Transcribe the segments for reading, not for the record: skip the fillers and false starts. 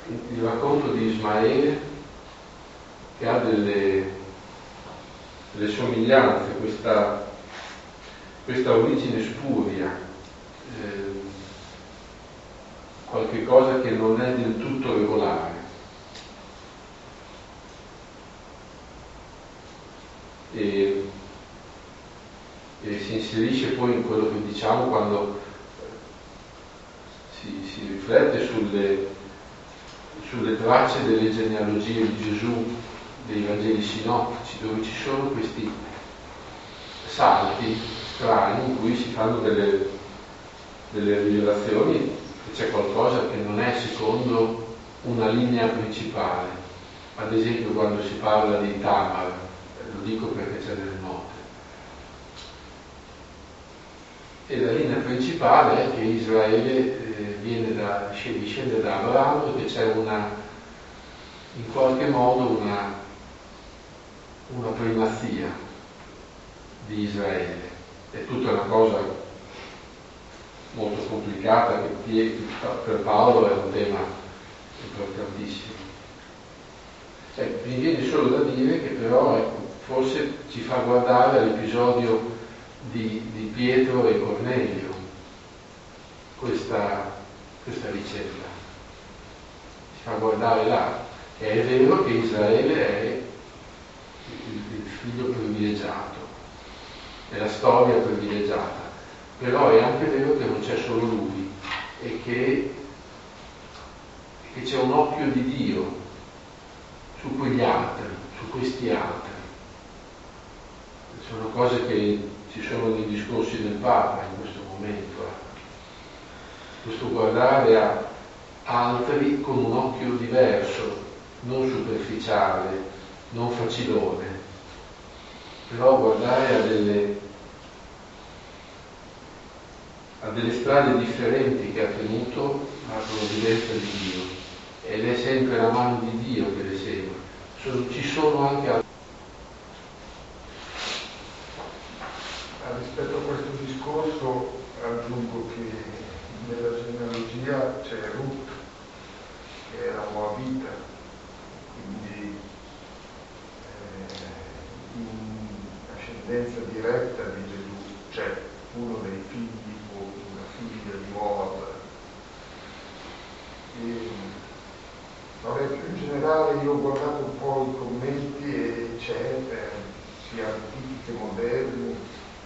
il racconto di Ismaele, che ha delle somiglianze, questa origine spuria, qualche cosa che non è del tutto regolare. E si inserisce poi in quello che diciamo quando si riflette sulle tracce delle genealogie di Gesù, dei Vangeli sinottici, dove ci sono questi salti strani in cui si fanno delle rivelazioni, che c'è qualcosa che non è secondo una linea principale. Ad esempio quando si parla di Tamar, lo dico perché c'è delle note, e la linea principale è che Israele discende da Abramo e che c'è in qualche modo una primazia di Israele. È tutta una cosa molto complicata che per Paolo è un tema importantissimo. Mi viene solo da dire che però forse ci fa guardare all'episodio di Pietro e Cornelio, questa vicenda. Ci fa guardare là, che è vero che Israele è il figlio privilegiato, è la storia privilegiata, però è anche vero che non c'è solo lui e che c'è un occhio di Dio su quegli altri, su questi altri. Sono cose che ci sono nei discorsi del Papa in questo momento. Questo guardare a altri con un occhio diverso, non superficiale, non facilone, però guardare a delle strade differenti che ha tenuto la provvidenza di Dio, ed è sempre la mano di Dio che le segue. Ci sono anche altri. Rispetto a questo discorso aggiungo che nella genealogia c'è Ruth, che era Moabita, quindi in ascendenza diretta di Gesù c'è uno dei figli o una figlia di Moab. Più in generale io ho guardato un po' i commenti e c'è sia antichi che moderni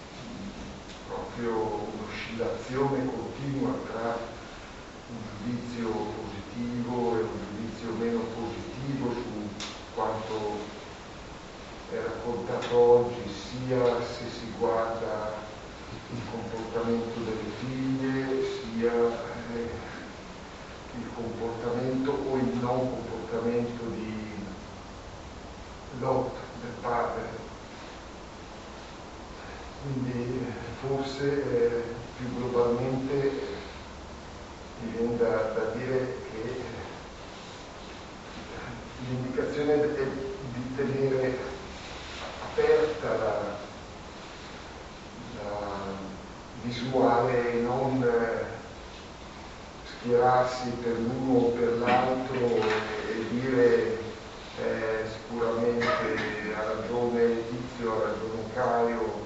proprio un'oscillazione continua tra un giudizio positivo e un giudizio meno positivo su quanto è raccontato oggi, sia se si guarda il comportamento delle figlie, sia il comportamento o il non comportamento di Lot, del padre. Quindi forse più globalmente mi viene da dire che l'indicazione è di tenere aperta la visuale e non schierarsi per l'uno o per l'altro e dire sicuramente ha ragione Tizio, ha ragione Caio,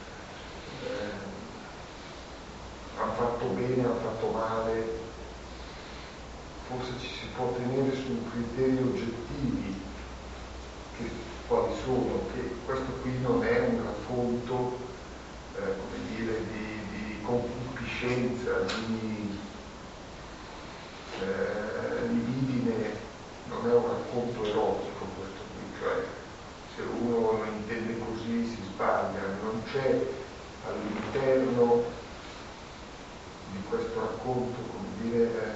hanno fatto bene, hanno fatto male. Forse ci si può tenere su criteri oggettivi, che quali sono, che questo qui non è un racconto come dire, di concupiscenza, di libidine, non è un racconto erotico questo qui, cioè se uno lo intende così si sbaglia. Non c'è all'interno di questo racconto, come dire,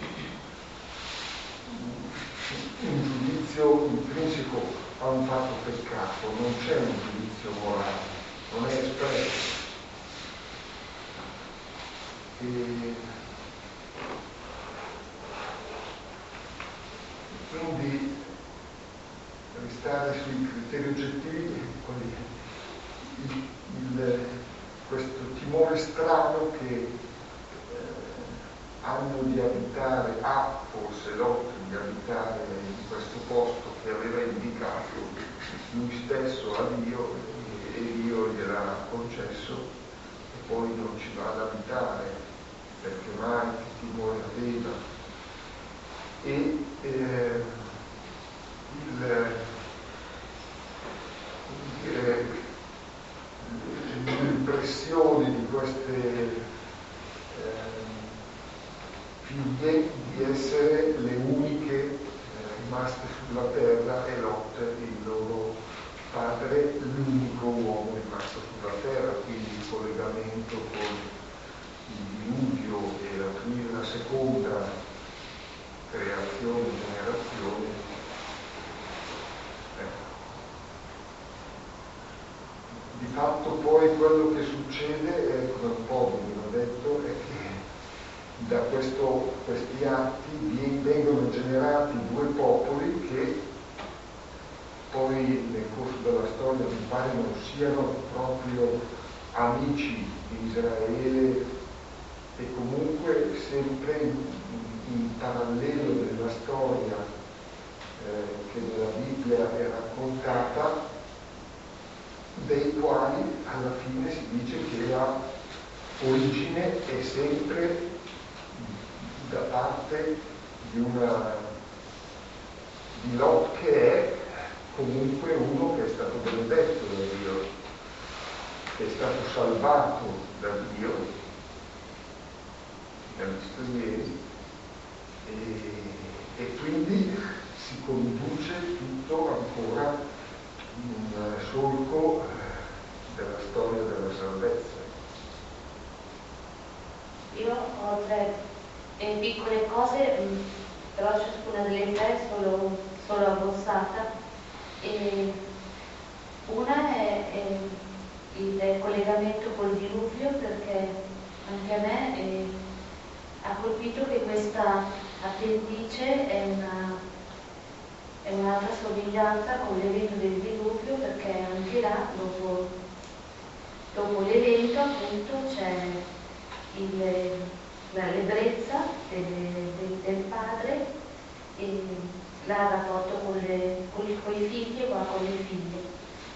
un giudizio intrinseco a un fatto peccato, non c'è un giudizio morale, non è espresso. Quindi restare sui criteri oggettivi, questo timore strano che hanno di abitare forse Lot di abitare in questo posto che aveva indicato lui stesso a Dio e Dio gliel'ha concesso, e poi non ci va ad abitare perché mai che timore aveva. E l'impressione di queste figlie di essere le uniche rimaste sulla terra, e Lot, il loro padre, l'unico uomo rimasto sulla terra, quindi il collegamento con il diluvio e la seconda creazione, generazione. Di fatto poi quello che succede, come un po' vi ho detto, è che da questi atti vengono generati due popoli che poi nel corso della storia mi pare non siano proprio amici di Israele, e comunque sempre in parallelo della storia che nella Bibbia è raccontata, dei quali alla fine si dice che la origine è sempre da parte di Lot, che è comunque uno che è stato benedetto da Dio, che è stato salvato da Dio, l'abbiamo visto ieri, e quindi si conduce tutto ancora in un solco della storia della salvezza. Io ho tre piccole cose, però ciascuna delle tre solo abbozzata. Una è il collegamento col diluvio, perché anche a me ha colpito che questa appendice è un'altra somiglianza con l'evento del diluvio, perché anche là, dopo l'evento, appunto, c'è l'ebbrezza del padre e il rapporto con i figli e con le figlie.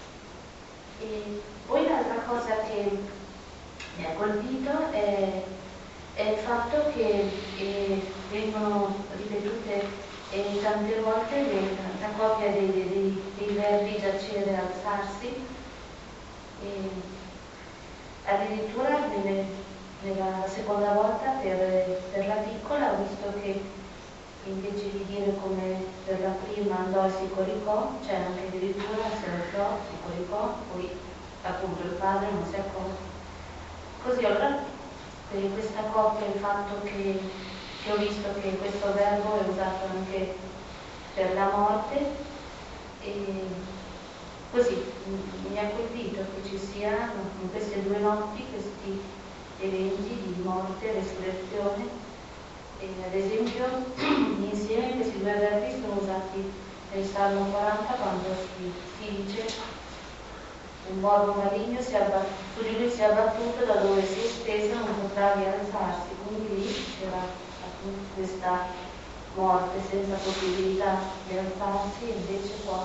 E poi l'altra cosa che mi ha colpito è il fatto che vengono ripetute tante volte la coppia dei verbi giacere e alzarsi, e addirittura nella seconda volta per la piccola ho visto che invece di dire come per la prima andò e si coricò, c'è anche addirittura se alzò, si coricò, poi appunto il padre non si accorse. Così allora questa coppia, il fatto che ho visto che questo verbo è usato anche per la morte, e così mi ha colpito che ci siano in queste due notti questi eventi di morte e resurrezione. E ad esempio insieme questi due verbi sono usati nel Salmo 40 quando si dice: un morbo maligno su di lui si è abbattuto, da dove si è steso non potrà rialzarsi. Quindi lì c'era appunto questa morte senza possibilità di alzarsi, e invece qua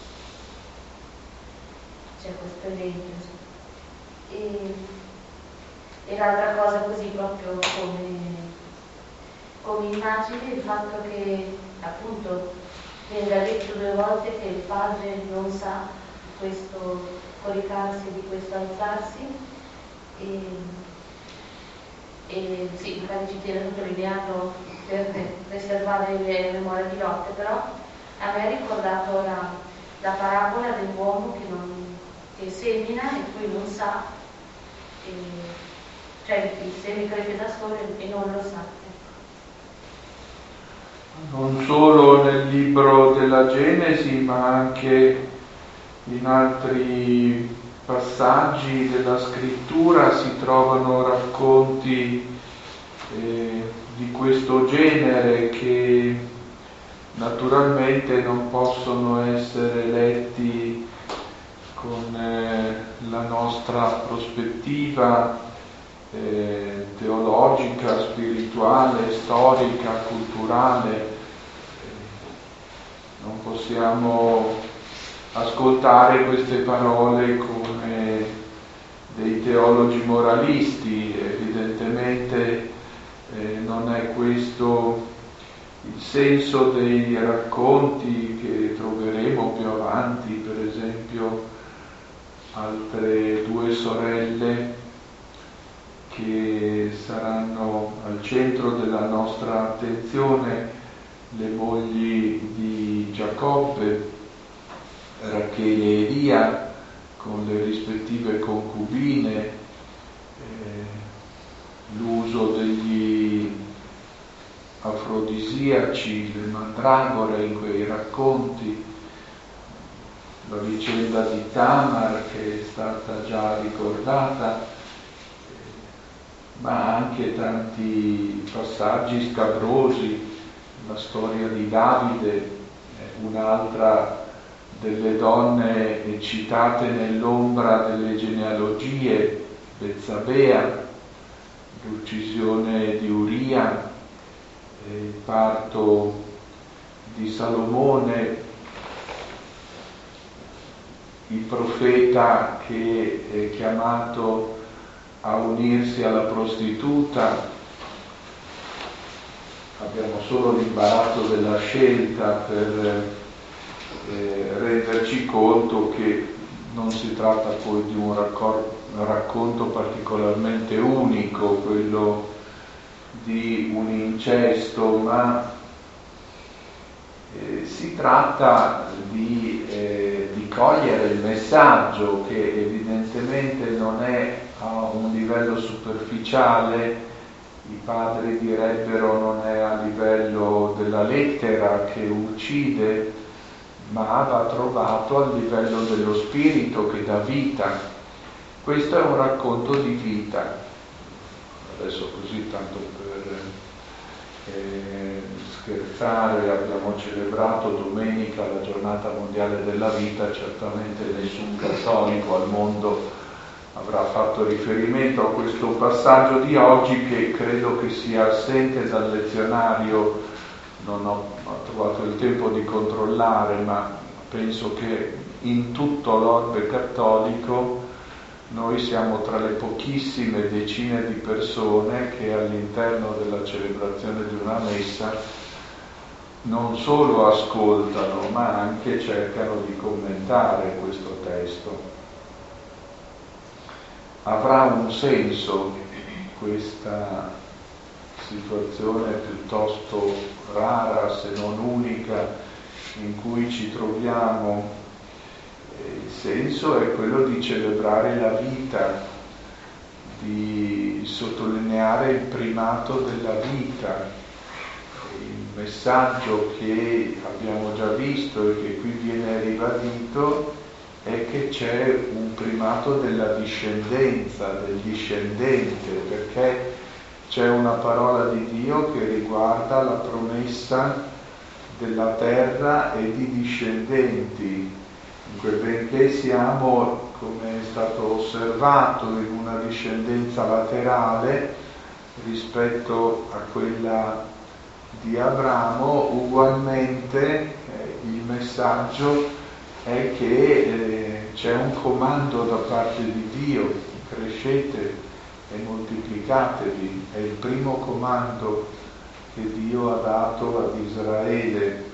c'è questo evento. E l'altra cosa, così proprio come immagine, il fatto che appunto venga detto due volte che il padre non sa di questo coricarsi, di questo alzarsi, e sì, magari ci tiene a sottolinearlo per preservare le memorie di Lot, però a me ha ricordato la parabola dell'uomo che semina e poi non sa, cioè il seme cresce da solo e non lo sa. Non solo nel libro della Genesi, ma anche in altri passaggi della scrittura si trovano racconti di questo genere, che naturalmente non possono essere letti con la nostra prospettiva teologica, spirituale, storica, culturale. Non possiamo ascoltare queste parole come dei teologi moralisti, evidentemente non è questo il senso dei racconti che troveremo più avanti, per esempio altre due sorelle che saranno al centro della nostra attenzione, le mogli di Giacobbe, Rachele e Lia, con le rispettive concubine, l'uso degli afrodisiaci, le mandragore in quei racconti, la vicenda di Tamar che è stata già ricordata, ma anche tanti passaggi scabrosi, la storia di Davide, un'altra delle donne citate nell'ombra delle genealogie, Bezzabea, l'uccisione di Uria, il parto di Salomone, il profeta che è chiamato a unirsi alla prostituta. Abbiamo solo l'imbarazzo della scelta per renderci conto che non si tratta poi di un racconto particolarmente unico, quello di un incesto, ma si tratta di cogliere il messaggio che evidentemente non è a un livello superficiale, i padri direbbero non è a livello della lettera che uccide, ma va trovato a livello dello spirito che dà vita. Questo è un racconto di vita. Adesso così, tanto per scherzare, abbiamo celebrato domenica la giornata mondiale della vita, certamente nessun cattolico al mondo avrà fatto riferimento a questo passaggio di oggi, che credo che sia assente dal lezionario. Non ho trovato il tempo di controllare, ma penso che in tutto l'orbe cattolico noi siamo tra le pochissime decine di persone che all'interno della celebrazione di una messa non solo ascoltano, ma anche cercano di commentare questo testo. Avrà un senso questa situazione piuttosto rara, se non unica, in cui ci troviamo. Il senso è quello di celebrare la vita, di sottolineare il primato della vita. Il messaggio che abbiamo già visto e che qui viene ribadito è che c'è un primato della discendenza, del discendente, perché c'è una parola di Dio che riguarda la promessa della terra e di discendenti. Benché siamo, come è stato osservato, in una discendenza laterale rispetto a quella di Abramo, ugualmente il messaggio è che c'è un comando da parte di Dio: crescete e moltiplicatevi. È il primo comando che Dio ha dato ad Israele.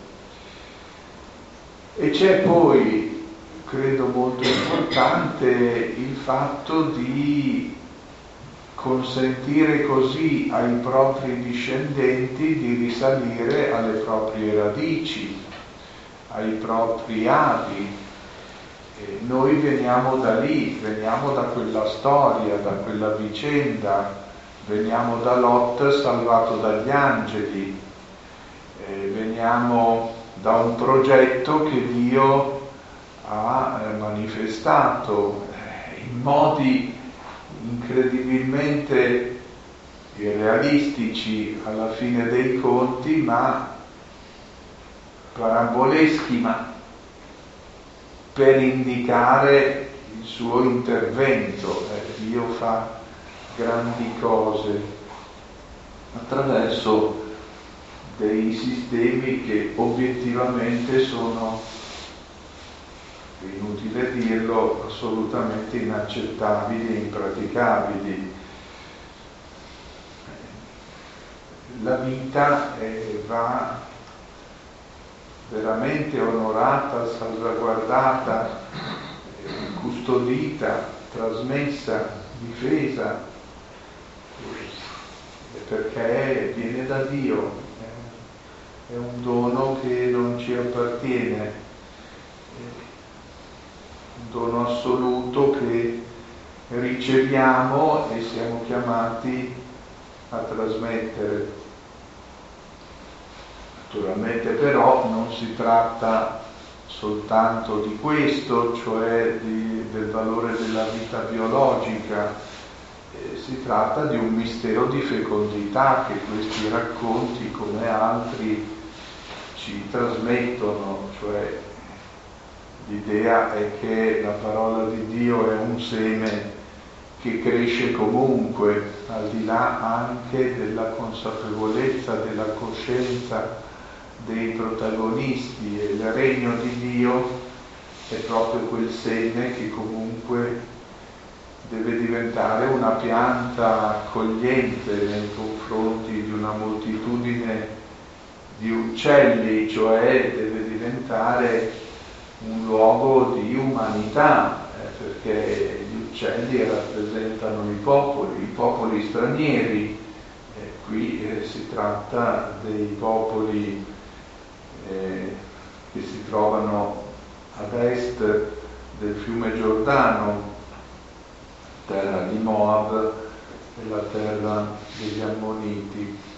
E c'è poi, credo molto importante, il fatto di consentire così ai propri discendenti di risalire alle proprie radici, ai propri avi. E noi veniamo da lì, veniamo da quella storia, da quella vicenda, veniamo da Lot salvato dagli angeli, veniamo da un progetto che Dio ha manifestato in modi incredibilmente irrealistici alla fine dei conti, ma caramboleschi, ma per indicare il suo intervento. Dio fa grandi cose, attraverso dei sistemi che obiettivamente sono, è inutile dirlo, assolutamente inaccettabili e impraticabili. La vita va veramente onorata, salvaguardata, custodita, trasmessa, difesa, perché viene da Dio, è un dono che non ci appartiene, un dono assoluto che riceviamo e siamo chiamati a trasmettere. Naturalmente però non si tratta soltanto di questo, cioè del valore della vita biologica, si tratta di un mistero di fecondità che questi racconti, come altri, ci trasmettono, cioè l'idea è che la parola di Dio è un seme che cresce comunque, al di là anche della consapevolezza, della coscienza dei protagonisti, e il regno di Dio è proprio quel seme che comunque deve diventare una pianta accogliente nei confronti di una moltitudine di uccelli, cioè deve diventare un luogo di umanità, perché gli uccelli rappresentano i popoli stranieri, qui si tratta dei popoli che si trovano ad est del fiume Giordano, terra di Moab e la terra degli Ammoniti.